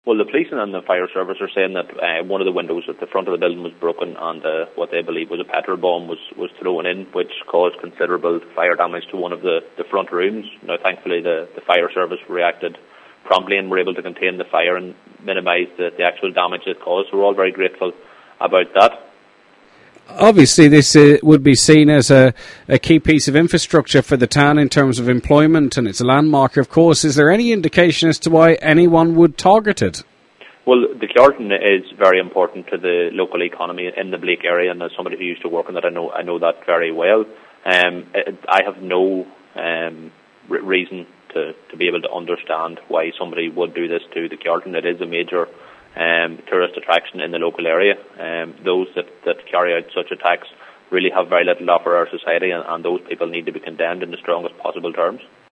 Well, the police and the fire service are saying that one of the windows at the front of the building was broken and what they believe was a petrol bomb was thrown in, which caused considerable fire damage to one of the front rooms. Now, thankfully, the fire service reacted promptly and were able to contain the fire and minimise the actual damage it caused. So we're all very grateful about that. Obviously, this would be seen as a key piece of infrastructure for the town in terms of employment, and it's a landmark, of course. Is there any indication as to why anyone would target it? Well, the Kiartan is very important to the local economy in the Blake area, and as somebody who used to work in that, I know that very well. I have no reason to be able to understand why somebody would do this to the Kiartan. It is a major tourist attraction in the local area. Those that carry out such attacks really have very little to offer our society, and those people need to be condemned in the strongest possible terms.